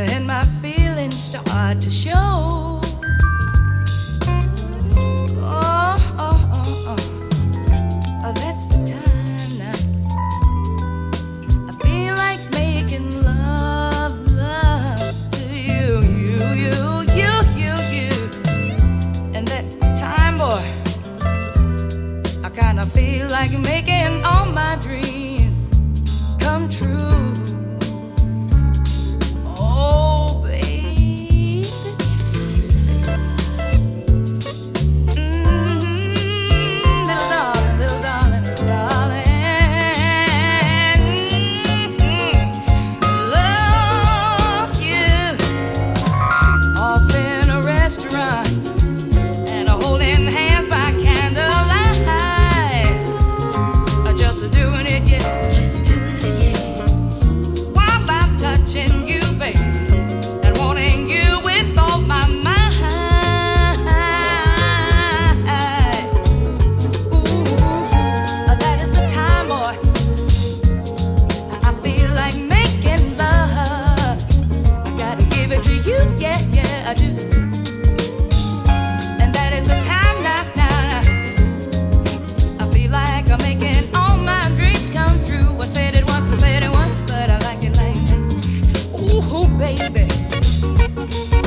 and my feelings start to show. Oh, oh, oh, oh. Oh, that's the time now. I feel like making love, love to you, you. And that's the time, boy. I kinda feel like making all my dreams come true. Oh, baby. Little darling, little darling, little darling. Love you. Off in a restaurant and holding hands by candlelight. Just doing it, yeah. Just doing it, yeah. While I'm touching you, baby, and wanting you with all my mind. Ooh, that is the time, boy. I feel like making love. I gotta give it to you, yeah, yeah, I do. And that is the time now, now. I feel like I'm making all my dreams come true. I said it once, but I like it like that. Ooh, baby.